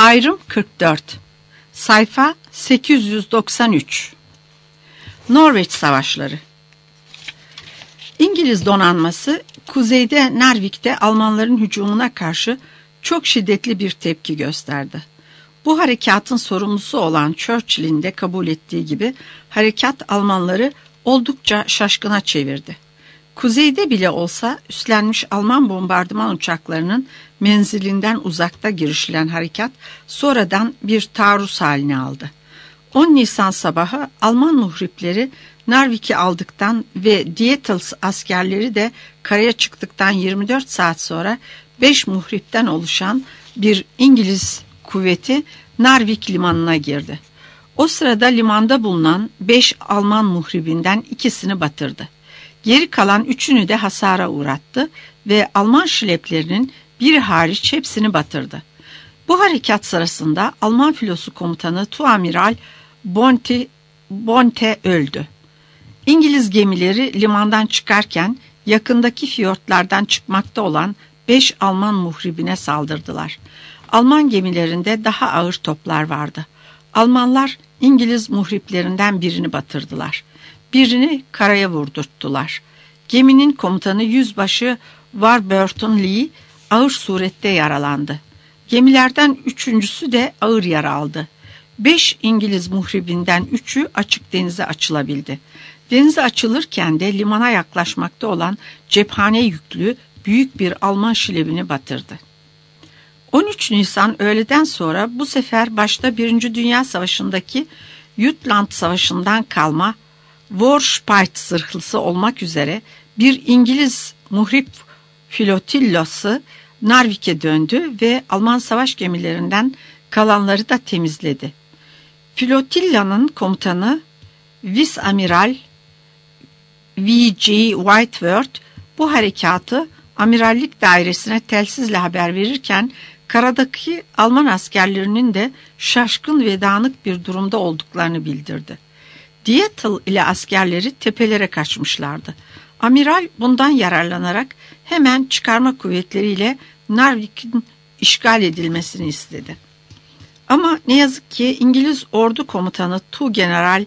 Ayrım 44. Sayfa 893. Norveç Savaşları. İngiliz donanması kuzeyde Narvik'te Almanların hücumuna karşı çok şiddetli bir tepki gösterdi. Bu harekatın sorumlusu olan Churchill'in de kabul ettiği gibi harekat Almanları oldukça şaşkına çevirdi. Kuzeyde bile olsa üstlenmiş Alman bombardıman uçaklarının menzilinden uzakta girişilen harekat sonradan bir taarruz haline aldı. 10 Nisan sabahı Alman muhripleri Narvik'i aldıktan ve Dietels askerleri de karaya çıktıktan 24 saat sonra 5 muhripten oluşan bir İngiliz kuvveti Narvik limanına girdi. O sırada limanda bulunan 5 Alman muhribinden ikisini batırdı. Geri kalan 3'ünü de hasara uğrattı ve Alman şileplerinin biri hariç hepsini batırdı. Bu harekat sırasında Alman filosu komutanı Tuamiral Bonte öldü. İngiliz gemileri limandan çıkarken yakındaki fiyortlardan çıkmakta olan 5 Alman muhribine saldırdılar. Alman gemilerinde daha ağır toplar vardı. Almanlar İngiliz muhriplerinden birini batırdılar. Birini karaya vurdurttular. Geminin komutanı Yüzbaşı Warburton Lee ağır surette yaralandı. Gemilerden 3.'sü de ağır yara aldı. 5 İngiliz muhribinden 3'ü açık denize açılabildi. Denize açılırken de limana yaklaşmakta olan cephane yüklü büyük bir Alman şilebini batırdı. 13 Nisan öğleden sonra bu sefer başta 1. Dünya Savaşı'ndaki Jutland Savaşı'ndan kalma Warspite zırhlısı olmak üzere bir İngiliz muhrip flotillası Narvik'e döndü ve Alman savaş gemilerinden kalanları da temizledi. Flotillanın komutanı Vice-Amiral V.G. Whiteworth bu harekatı amirallik dairesine telsizle haber verirken karadaki Alman askerlerinin de şaşkın ve dağınık bir durumda olduklarını bildirdi. Dietel ile askerleri tepelere kaçmışlardı. Amiral bundan yararlanarak hemen çıkarma kuvvetleriyle Narvik'in işgal edilmesini istedi. Ama ne yazık ki İngiliz ordu komutanı Tugeneral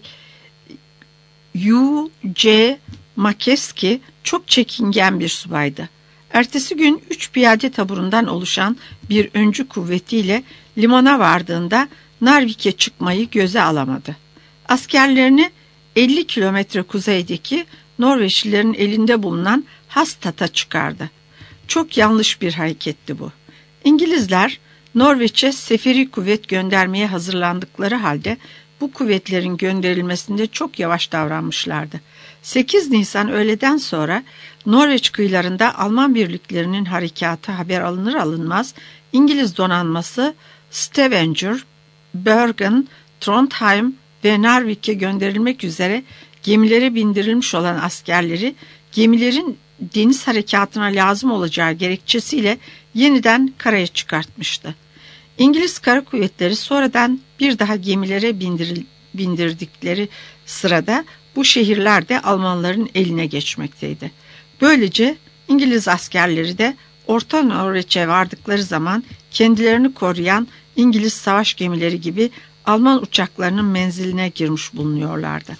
U.C. Makeski çok çekingen bir subaydı. Ertesi gün 3 piyade taburundan oluşan bir öncü kuvvetiyle limana vardığında Narvik'e çıkmayı göze alamadı. Askerlerini 50 kilometre kuzeydeki Norveçlilerin elinde bulunan Hastad'a çıkardı. Çok yanlış bir hareketti bu. İngilizler Norveç'e seferi kuvvet göndermeye hazırlandıkları halde bu kuvvetlerin gönderilmesinde çok yavaş davranmışlardı. 8 Nisan öğleden sonra Norveç kıyılarında Alman birliklerinin harekatı haber alınır alınmaz İngiliz donanması Stavanger, Bergen, Trondheim ve Narvik'e gönderilmek üzere gemilere bindirilmiş olan askerleri gemilerin deniz harekatına lazım olacağı gerekçesiyle yeniden karaya çıkartmıştı. İngiliz kara kuvvetleri sonradan bir daha gemilere bindirdikleri sırada bu şehirler de Almanların eline geçmekteydi. Böylece İngiliz askerleri de Orta Norveç'e vardıkları zaman kendilerini koruyan İngiliz savaş gemileri gibi Alman uçaklarının menziline girmiş bulunuyorlardı.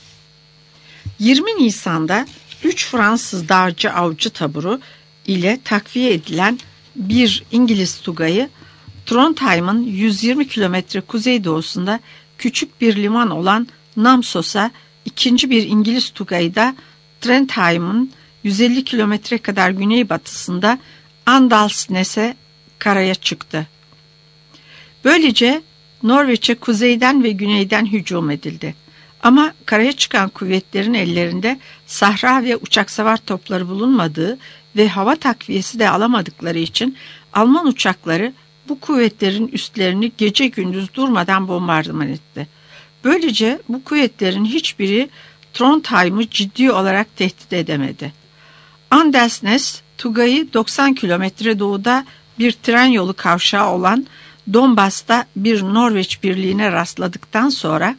20 Nisan'da 3 Fransız dağcı avcı taburu ile takviye edilen bir İngiliz tugayı Trondheim'ın 120 kilometre kuzeydoğusunda küçük bir liman olan Namsos'a, ikinci bir İngiliz tugayı da Trondheim'ın 150 kilometre kadar güneybatısında Andalsnes'e karaya çıktı. Böylece Norveç'e kuzeyden ve güneyden hücum edildi. Ama karaya çıkan kuvvetlerin ellerinde sahra ve uçak savar topları bulunmadığı ve hava takviyesi de alamadıkları için Alman uçakları bu kuvvetlerin üstlerini gece gündüz durmadan bombardıman etti. Böylece bu kuvvetlerin hiçbiri Trondheim'ı ciddi olarak tehdit edemedi. Andalsnes, Tugay'ı 90 kilometre doğuda bir tren yolu kavşağı olan Donbas'ta bir Norveç birliğine rastladıktan sonra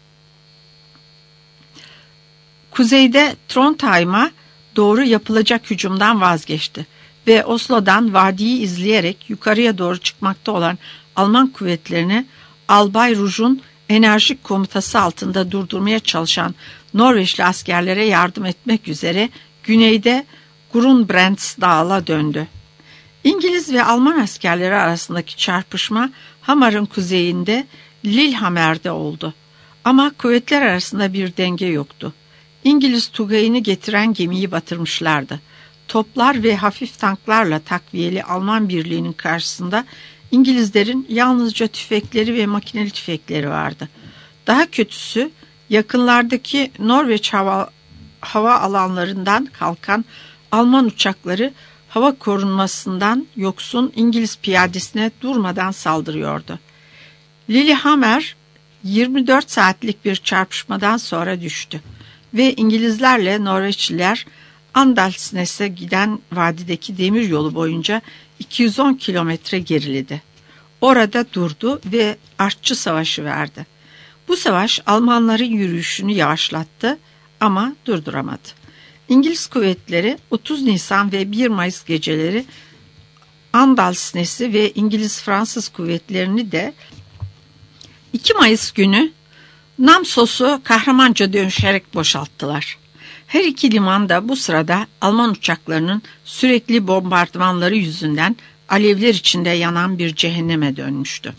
kuzeyde Trondheim'a doğru yapılacak hücumdan vazgeçti ve Oslo'dan vadiyi izleyerek yukarıya doğru çıkmakta olan Alman kuvvetlerini Albay Rouge'un enerjik komutası altında durdurmaya çalışan Norveçli askerlere yardım etmek üzere güneyde Grunbrands Dağı'na döndü. İngiliz ve Alman askerleri arasındaki çarpışma Hamar'ın kuzeyinde Lillehammer'de oldu. Ama kuvvetler arasında bir denge yoktu. İngiliz Tugay'ını getiren gemiyi batırmışlardı. Toplar ve hafif tanklarla takviyeli Alman birliğinin karşısında İngilizlerin yalnızca tüfekleri ve makineli tüfekleri vardı. Daha kötüsü yakınlardaki Norveç hava alanlarından kalkan Alman uçakları hava korunmasından yoksun İngiliz piyadesine durmadan saldırıyordu. Lillehammer 24 saatlik bir çarpışmadan sonra düştü ve İngilizlerle Norveçliler Andalsnes'e giden vadideki demir yolu boyunca 210 kilometre geriledi. Orada durdu ve artçı savaşı verdi. Bu savaş Almanların yürüyüşünü yavaşlattı ama durduramadı. İngiliz kuvvetleri 30 Nisan ve 1 Mayıs geceleri Andalsnes'i ve İngiliz-Fransız kuvvetlerini de 2 Mayıs günü Namsos'u kahramanca dönüşerek boşalttılar. Her iki liman da bu sırada Alman uçaklarının sürekli bombardımanları yüzünden alevler içinde yanan bir cehenneme dönmüştü.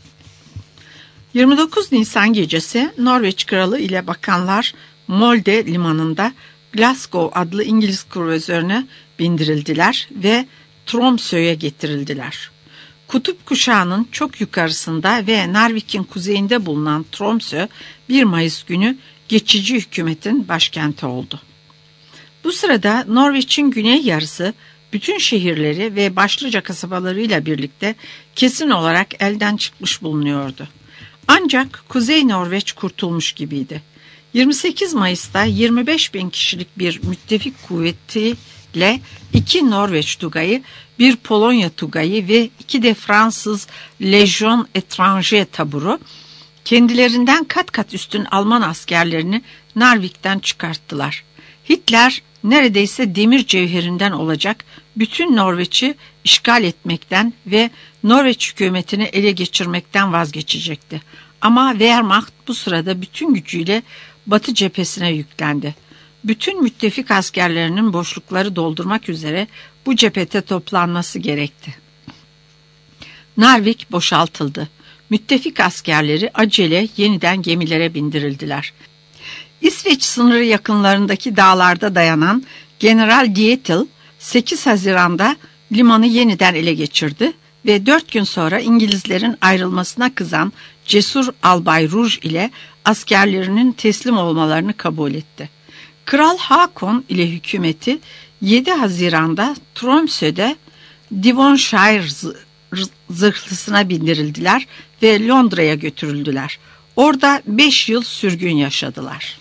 29 Nisan gecesi Norveç Kralı ile bakanlar Molde limanında Glasgow adlı İngiliz kruvazörüne bindirildiler ve Tromsø'ye getirildiler. Kutup kuşağının çok yukarısında ve Narvik'in kuzeyinde bulunan Tromsø 1 Mayıs günü geçici hükümetin başkenti oldu. Bu sırada Norveç'in güney yarısı bütün şehirleri ve başlıca kasabalarıyla birlikte kesin olarak elden çıkmış bulunuyordu. Ancak Kuzey Norveç kurtulmuş gibiydi. 28 Mayıs'ta 25 bin kişilik bir müttefik kuvvetiyle 2 Norveç Tugayı, 1 Polonya Tugayı ve 2 de Fransız Légion Étranger taburu kendilerinden kat kat üstün Alman askerlerini Narvik'ten çıkarttılar. Hitler neredeyse demir cevherinden olacak bütün Norveç'i işgal etmekten ve Norveç hükümetini ele geçirmekten vazgeçecekti. Ama Wehrmacht bu sırada bütün gücüyle Batı cephesine yüklendi. Bütün müttefik askerlerinin boşlukları doldurmak üzere bu cephete toplanması gerekti. Narvik boşaltıldı. Müttefik askerleri acele yeniden gemilere bindirildiler. İsveç sınırı yakınlarındaki dağlarda dayanan General Dietel 8 Haziran'da limanı yeniden ele geçirdi ve 4 gün sonra İngilizlerin ayrılmasına kızan cesur Albay Rouge ile askerlerinin teslim olmalarını kabul etti. Kral Haakon ile hükümeti 7 Haziran'da Tromsø'de Devonshire zırhlısına bindirildiler ve Londra'ya götürüldüler. Orada 5 yıl sürgün yaşadılar.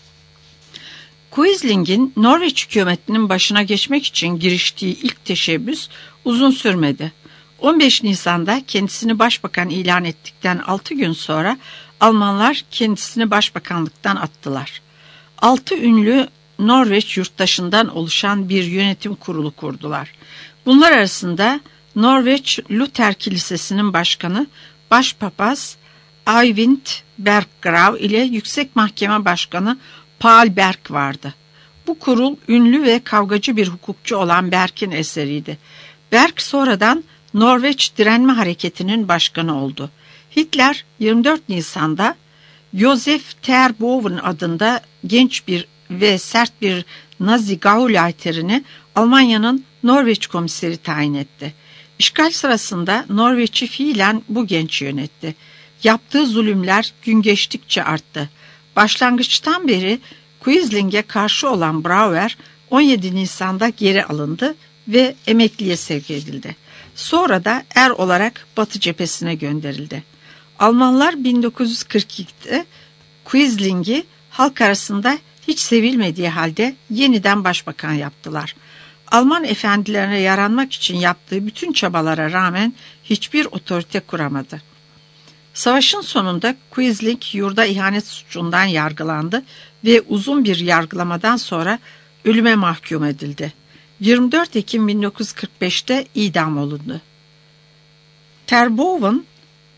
Quislingh'in Norveç hükümetinin başına geçmek için giriştiği ilk teşebbüs uzun sürmedi. 15 Nisan'da kendisini başbakan ilan ettikten 6 gün sonra Almanlar kendisini başbakanlıktan attılar. 6 ünlü Norveç yurttaşından oluşan bir yönetim kurulu kurdular. Bunlar arasında Norveç Luther Kilisesi'nin başkanı Başpapaz Eyvind Berggrav ile Yüksek Mahkeme Başkanı Paul Berg vardı. Bu kurul ünlü ve kavgacı bir hukukçu olan Berg'in eseriydi. Berg sonradan Norveç Direnme Hareketi'nin başkanı oldu. Hitler 24 Nisan'da Josef Terboven adında genç bir ve sert bir Nazi Gauleiter'ini Almanya'nın Norveç komiseri tayin etti. İşgal sırasında Norveç'i fiilen bu genç yönetti. Yaptığı zulümler gün geçtikçe arttı. Başlangıçtan beri Quisling'e karşı olan Brauer 17 Nisan'da geri alındı ve emekliye sevk edildi. Sonra da er olarak Batı cephesine gönderildi. Almanlar 1942'de Quisling'i halk arasında hiç sevilmediği halde yeniden başbakan yaptılar. Alman efendilerine yaranmak için yaptığı bütün çabalara rağmen hiçbir otorite kuramadı. Savaşın sonunda Quisling yurda ihanet suçundan yargılandı ve uzun bir yargılamadan sonra ölüme mahkum edildi. 24 Ekim 1945'te idam olundu. Terboven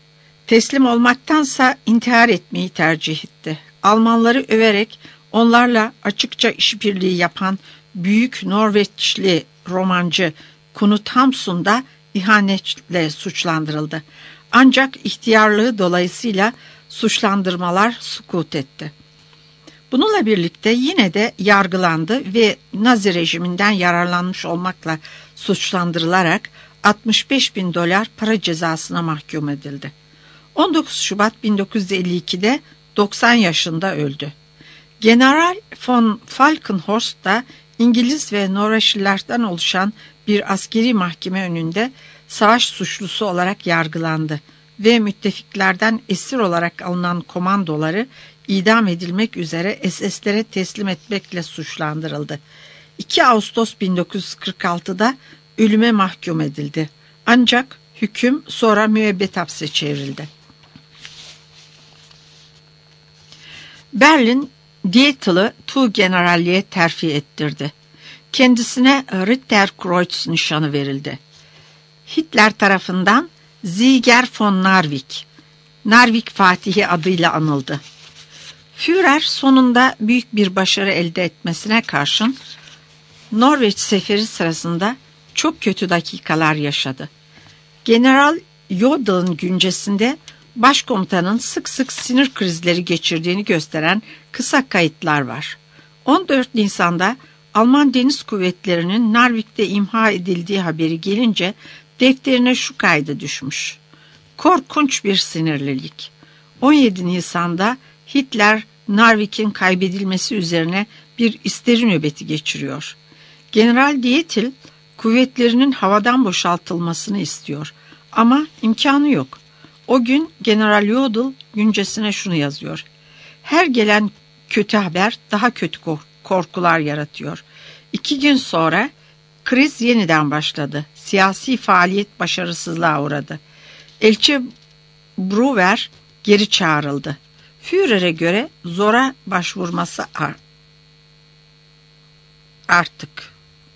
Teslim olmaktansa intihar etmeyi tercih etti. Almanları överek onlarla açıkça işbirliği yapan büyük Norveçli romancı Knut Hamsun da ihanetle suçlandırıldı. Ancak ihtiyarlığı dolayısıyla suçlandırmalar sukut etti. Bununla birlikte yine de yargılandı ve Nazi rejiminden yararlanmış olmakla suçlandırılarak $65.000 para cezasına mahkum edildi. 19 Şubat 1952'de 90 yaşında öldü. General von Falkenhorst da İngiliz ve Norveçlilerden oluşan bir askeri mahkeme önünde savaş suçlusu olarak yargılandı ve müttefiklerden esir olarak alınan komandoları idam edilmek üzere SS'lere teslim etmekle suçlandırıldı. 2 Ağustos 1946'da ölüme mahkum edildi. Ancak hüküm sonra müebbet hapse çevrildi. Berlin, Dietl'ı Tuğgeneralliğe terfi ettirdi. Kendisine Ritterkreuz nişanı verildi. Hitler tarafından Sieger von Narvik, Narvik Fatihi adıyla anıldı. Führer sonunda büyük bir başarı elde etmesine karşın Norveç seferi sırasında çok kötü dakikalar yaşadı. General Jodel'ın güncesinde başkomutanın sık sık sinir krizleri geçirdiğini gösteren kısa kayıtlar var. 14 Nisan'da Alman Deniz Kuvvetleri'nin Narvik'te imha edildiği haberi gelince defterine şu kaydı düşmüş: korkunç bir sinirlilik. 17 Nisan'da Hitler Narvik'in kaybedilmesi üzerine bir isteri nöbeti geçiriyor. General Dietl kuvvetlerinin havadan boşaltılmasını istiyor ama imkanı yok. O gün General Jodl güncesine şunu yazıyor: her gelen kötü haber daha kötü korkular yaratıyor. 2 gün sonra kriz yeniden başladı. Siyasi faaliyet başarısızlığa uğradı. Elçi Breuer geri çağrıldı. Führer'e göre zora başvurması artık.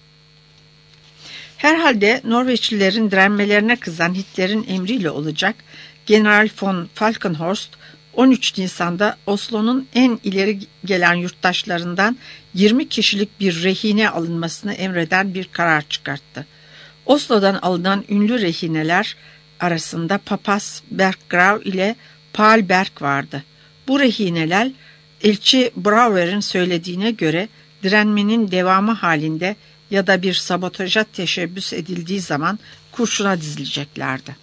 Herhalde Norveçlilerin direnmelerine kızan Hitler'in emriyle olacak General von Falkenhorst 13 Nisan'da Oslo'nun en ileri gelen yurttaşlarından 20 kişilik bir rehine alınmasını emreden bir karar çıkarttı. Oslo'dan alınan ünlü rehineler arasında Papaz Berggrav ile Paul Berg vardı. Bu rehineler elçi Brauer'in söylediğine göre direnmenin devamı halinde ya da bir sabotaja teşebbüs edildiği zaman kurşuna dizileceklerdi.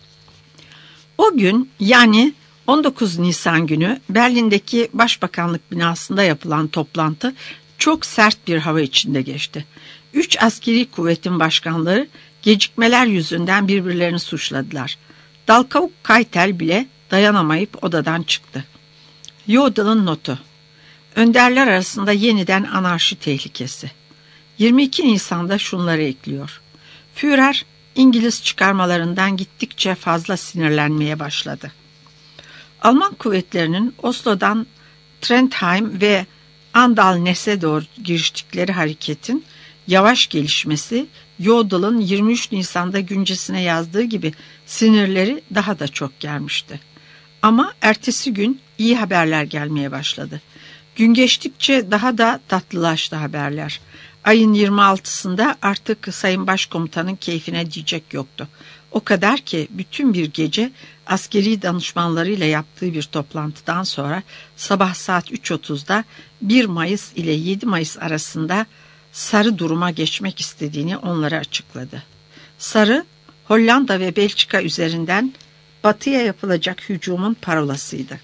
O gün, yani 19 Nisan günü Berlin'deki Başbakanlık binasında yapılan toplantı çok sert bir hava içinde geçti. 3 askeri kuvvetin başkanları gecikmeler yüzünden birbirlerini suçladılar. Dalkavuk Keitel bile dayanamayıp odadan çıktı. Jodel'ın notu: önderler arasında yeniden anarşi tehlikesi. 22 Nisan'da şunları ekliyor: Führer İngiliz çıkarmalarından gittikçe fazla sinirlenmeye başladı. Alman kuvvetlerinin Oslo'dan Trentheim ve Andalnes'e doğru giriştikleri hareketin yavaş gelişmesi, Jodel'ın 23 Nisan'da güncesine yazdığı gibi sinirleri daha da çok germişti. Ama ertesi gün iyi haberler gelmeye başladı. Gün geçtikçe daha da tatlılaştı haberler. Ayın 26'sında artık Sayın Başkomutanın keyfine diyecek yoktu. O kadar ki bütün bir gece askeri danışmanlarıyla yaptığı bir toplantıdan sonra sabah saat 3.30'da 1 Mayıs ile 7 Mayıs arasında sarı duruma geçmek istediğini onlara açıkladı. Sarı, Hollanda ve Belçika üzerinden batıya yapılacak hücumun parolasıydı.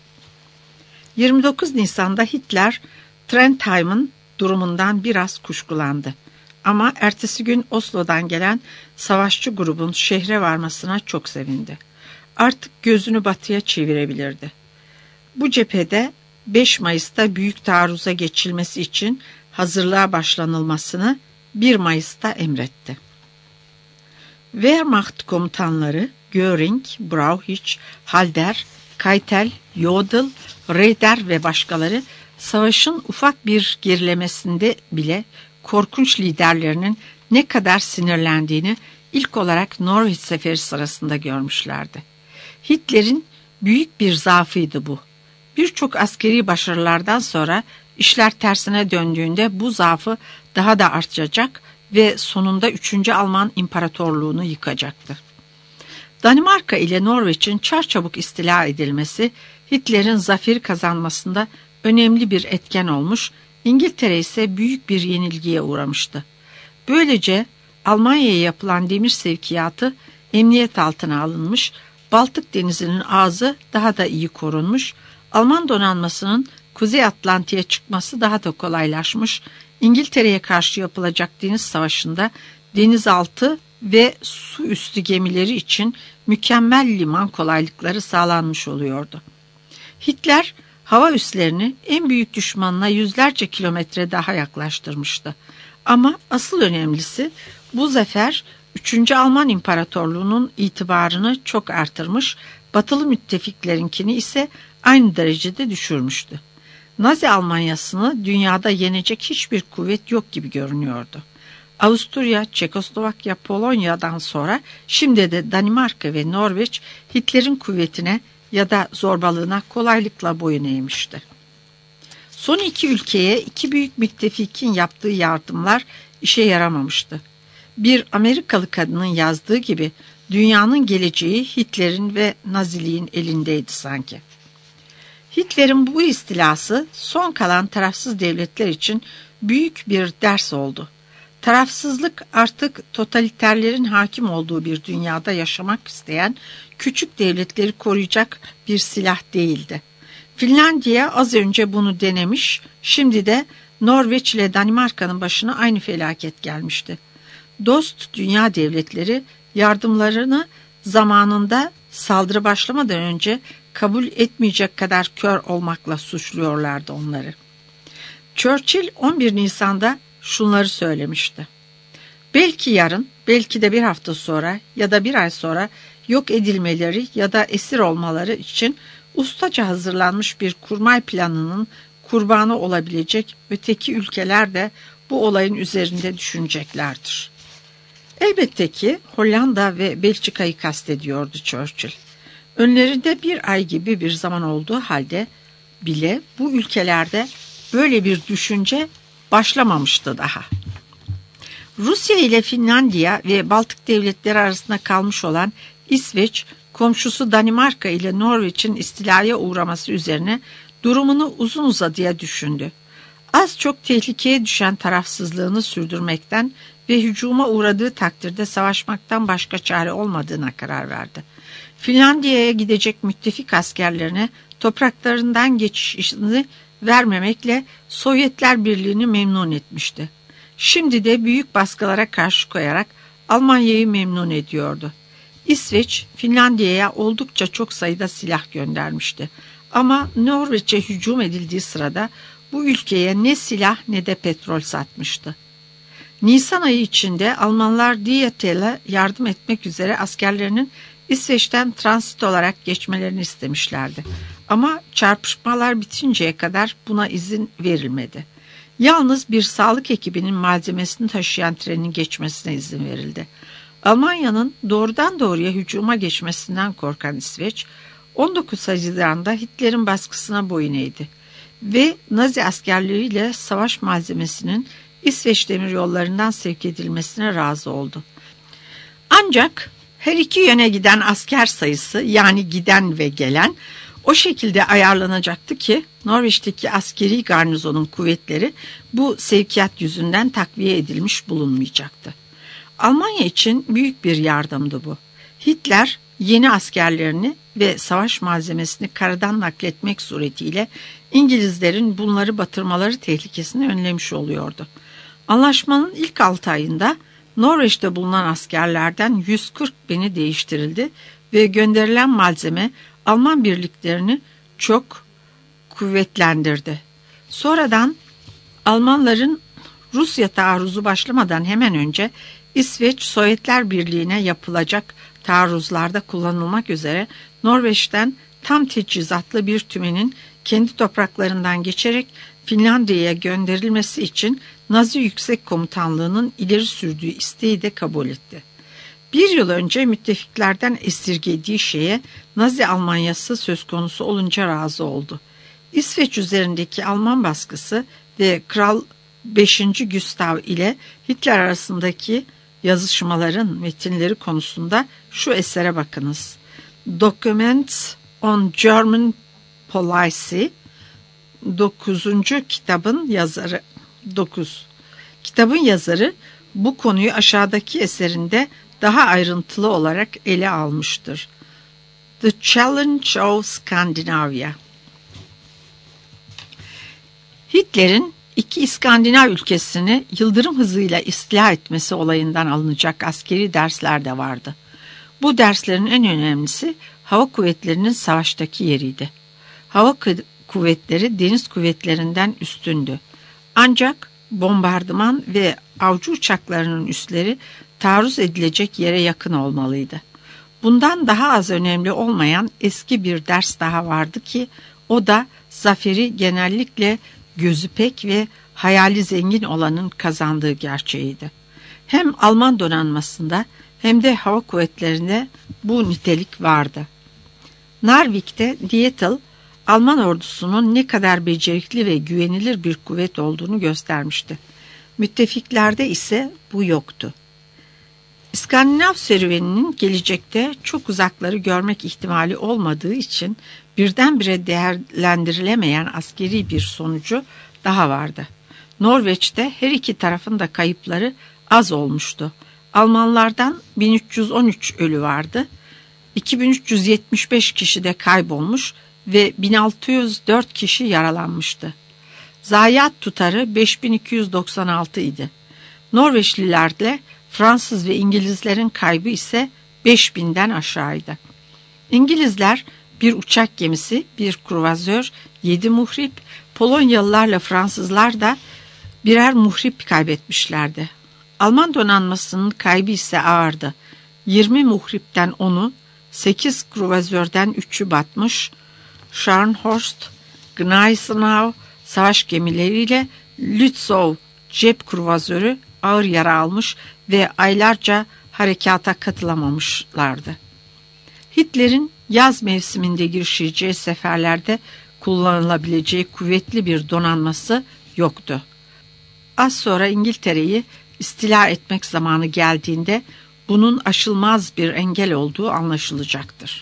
29 Nisan'da Hitler, Trentheim'in durumundan biraz kuşkulandı. Ama ertesi gün Oslo'dan gelen savaşçı grubun şehre varmasına çok sevindi. Artık gözünü batıya çevirebilirdi. Bu cephede 5 Mayıs'ta büyük taarruza geçilmesi için hazırlığa başlanılmasını 1 Mayıs'ta emretti. Wehrmacht komutanları Göring, Brauchitsch, Halder, Keitel, Jodl, Raeder ve başkaları savaşın ufak bir gerilemesinde bile korkunç liderlerinin ne kadar sinirlendiğini ilk olarak Norveç seferi sırasında görmüşlerdi. Hitler'in Büyük bir zaafıydı bu. Birçok askeri başarılardan sonra işler tersine döndüğünde bu zaafı daha da artacak ve sonunda 3. Alman İmparatorluğunu yıkacaktı. Danimarka ile Norveç'in çarçabuk istila edilmesi Hitler'in zaferi kazanmasında önemli bir etken olmuş, İngiltere ise büyük bir yenilgiye uğramıştı. Böylece Almanya'ya yapılan demir sevkiyatı emniyet altına alınmış, Baltık Denizi'nin ağzı daha da iyi korunmuş, Alman donanmasının Kuzey Atlantik'e çıkması daha da kolaylaşmış, İngiltere'ye karşı yapılacak deniz savaşında denizaltı ve su üstü gemileri için mükemmel liman kolaylıkları sağlanmış oluyordu. Hitler hava üslerini en büyük düşmanına yüzlerce kilometre daha yaklaştırmıştı. Ama asıl önemlisi bu zafer 3. Alman İmparatorluğu'nun itibarını çok artırmış, batılı müttefiklerinkini ise aynı derecede düşürmüştü. Nazi Almanyası'nı dünyada yenecek hiçbir kuvvet yok gibi görünüyordu. Avusturya, Çekoslovakya, Polonya'dan sonra şimdi de Danimarka ve Norveç Hitler'in kuvvetine ya da zorbalığına kolaylıkla boyun eğmişti. Son iki ülkeye iki büyük müttefikin yaptığı yardımlar işe yaramamıştı. Bir Amerikalı kadının yazdığı gibi dünyanın geleceği Hitler'in ve Naziliğin elindeydi sanki. Hitler'in bu istilası son kalan tarafsız devletler için büyük bir ders oldu. Tarafsızlık artık totaliterlerin hakim olduğu bir dünyada yaşamak isteyen küçük devletleri koruyacak bir silah değildi. Finlandiya az önce bunu denemiş, şimdi de Norveç ile Danimarka'nın başına aynı felaket gelmişti. Dost dünya devletleri yardımlarını zamanında saldırı başlamadan önce kabul etmeyecek kadar kör olmakla suçluyorlardı onları. Churchill 11 Nisan'da şunları söylemişti. Belki yarın, belki de bir hafta sonra ya da bir ay sonra yok edilmeleri ya da esir olmaları için ustaca hazırlanmış bir kurmay planının kurbanı olabilecek öteki ülkeler de bu olayın üzerinde düşüneceklerdir. Elbette ki Hollanda ve Belçika'yı kastediyordu Churchill. Önlerinde bir ay gibi bir zaman olduğu halde bile bu ülkelerde böyle bir düşünce başlamamıştı daha. Rusya ile Finlandiya ve Baltık devletleri arasında kalmış olan İsveç, komşusu Danimarka ile Norveç'in istilaya uğraması üzerine durumunu uzun uzadıya düşündü. Az çok tehlikeye düşen tarafsızlığını sürdürmekten ve hücuma uğradığı takdirde savaşmaktan başka çare olmadığına karar verdi. Finlandiya'ya gidecek müttefik askerlerine topraklarından geçiş izni vermemekle Sovyetler Birliği'ni memnun etmişti. Şimdi de büyük baskılara karşı koyarak Almanya'yı memnun ediyordu. İsveç, Finlandiya'ya oldukça çok sayıda silah göndermişti. Ama Norveç'e hücum edildiği sırada bu ülkeye ne silah ne de petrol satmıştı. Nisan ayı içinde Almanlar Dietel'e yardım etmek üzere askerlerinin İsveç'ten transit olarak geçmelerini istemişlerdi. Ama çarpışmalar bitinceye kadar buna izin verilmedi. Yalnız bir sağlık ekibinin malzemesini taşıyan trenin geçmesine izin verildi. Almanya'nın doğrudan doğruya hücuma geçmesinden korkan İsveç, 19 Haziran'da Hitler'in baskısına boyun eğdi ve Nazi askerleriyle savaş malzemesinin İsveç demiryollarından sevk edilmesine razı oldu. Ancak her iki yöne giden asker sayısı, yani giden ve gelen, o şekilde ayarlanacaktı ki Norveç'teki askeri garnizonun kuvvetleri bu sevkiyat yüzünden takviye edilmiş bulunmayacaktı. Almanya için büyük bir yardımdı bu. Hitler yeni askerlerini ve savaş malzemesini karadan nakletmek suretiyle İngilizlerin bunları batırmaları tehlikesini önlemiş oluyordu. Anlaşmanın ilk 6 ayında Norveç'te bulunan askerlerden 140.000'i değiştirildi ve gönderilen malzeme Alman birliklerini çok kuvvetlendirdi. Sonradan Almanların Rusya taarruzu başlamadan hemen önce İsveç, Sovyetler Birliği'ne yapılacak taarruzlarda kullanılmak üzere Norveç'ten tam teçhizatlı bir tümenin kendi topraklarından geçerek Finlandiya'ya gönderilmesi için Nazi Yüksek Komutanlığı'nın ileri sürdüğü isteği de kabul etti. Bir yıl önce müttefiklerden esirgediği şeye Nazi Almanyası söz konusu olunca razı oldu. İsveç üzerindeki Alman baskısı ve Kral 5. Gustav ile Hitler arasındaki yazışmaların metinleri konusunda şu esere bakınız. Documents on German Policy 9. kitabın yazarı 9. Kitabın yazarı bu konuyu aşağıdaki eserinde daha ayrıntılı olarak ele almıştır. The Challenge of Scandinavia. Hitler'in iki İskandinav ülkesini yıldırım hızıyla istila etmesi olayından alınacak askeri dersler de vardı. Bu derslerin en önemlisi hava kuvvetlerinin savaştaki yeriydi. Hava kuvvetleri deniz kuvvetlerinden üstündü. Ancak bombardıman ve avcı uçaklarının üsleri taarruz edilecek yere yakın olmalıydı. Bundan daha az önemli olmayan eski bir ders daha vardı ki o da zaferi genellikle gözü pek ve hayali zengin olanın kazandığı gerçeğiydi. Hem Alman donanmasında hem de hava kuvvetlerinde bu nitelik vardı. Narvik'te Dietl, Alman ordusunun ne kadar becerikli ve güvenilir bir kuvvet olduğunu göstermişti. Müttefiklerde ise bu yoktu. İskandinav serüveninin gelecekte çok uzakları görmek ihtimali olmadığı için birdenbire değerlendirilemeyen askeri bir sonucu daha vardı. Norveç'te her iki tarafın da kayıpları az olmuştu. Almanlardan 1313 ölü vardı. 2375 kişi de kaybolmuş ve 1604 kişi yaralanmıştı. Zayiat tutarı 5296 idi. Norveçlilerle Fransız ve İngilizlerin kaybı ise 5000'den aşağıydı. İngilizler bir uçak gemisi, bir kruvazör, 7 muhrip, Polonyalılarla Fransızlar da birer muhrip kaybetmişlerdi. Alman donanmasının kaybı ise ağırdı. 20 muhripten 10'u, 8 kruvazörden 3'ü batmış, Scharnhorst, Gneisenau savaş gemileriyle Lützow cep kruvazörü ağır yara almış ve aylarca harekata katılamamışlardı. Hitler'in yaz mevsiminde girişeceği seferlerde kullanılabileceği kuvvetli bir donanması yoktu. Az sonra İngiltere'yi istila etmek zamanı geldiğinde bunun aşılmaz bir engel olduğu anlaşılacaktır.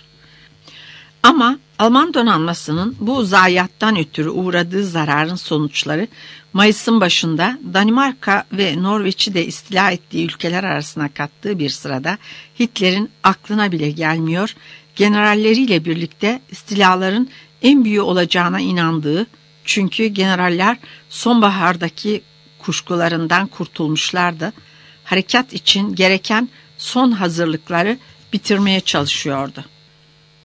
Ama Alman donanmasının bu zayiattan ötürü uğradığı zararın sonuçları Mayıs'ın başında Danimarka ve Norveç'i de istila ettiği ülkeler arasına kattığı bir sırada Hitler'in aklına bile gelmiyor, generalleriyle birlikte istilaların en büyüğü olacağına inandığı, çünkü generaller sonbahardaki kuşkularından kurtulmuşlardı, harekat için gereken son hazırlıkları bitirmeye çalışıyordu.